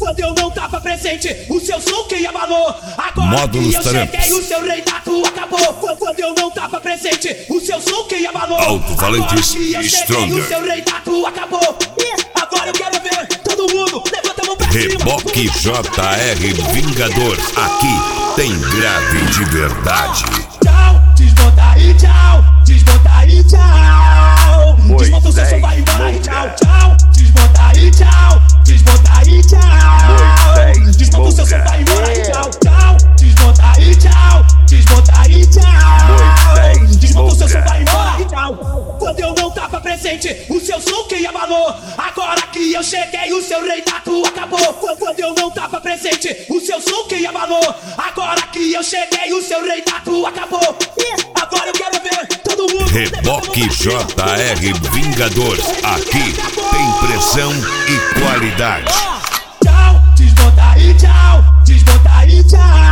Quando eu não tava presente, o seu som que abalou. Agora Módulos que eu cheguei, o seu rei tatu acabou. Quando eu não tava presente, o seu som que abalou. Alto-falantes Stronger. O seu rei tatu acabou. Agora eu quero ver todo mundo levanta a mão pra cima. Reboque JR Vingador. Aqui tem grave de verdade. Tchau, desmonta aí, tchau. Desmonta aí, tchau. Desmonta o seu som, vai embora aí, tchau. Tchau, desmonta aí, tchau. Desmonta aí, tchau. Desmonta o seu som, vai embora aí, tchau. Tchau, desmonta aí, tchau. Desmonta aí, tchau. Desmonta o seu som, vai embora aí, tchau. Quando eu não tava presente, o seu som que abalou. Agora que eu cheguei, o seu rei tatu acabou. Quando eu não tava presente, o seu som que abalou. Agora que eu cheguei, o seu rei tatu acabou. Agora eu quero ver todo mundo. Reboque JR Vingador. Aqui tem pressão e qualidade. Tchau, desmonta aí, tchau. Desmonta aí, tchau.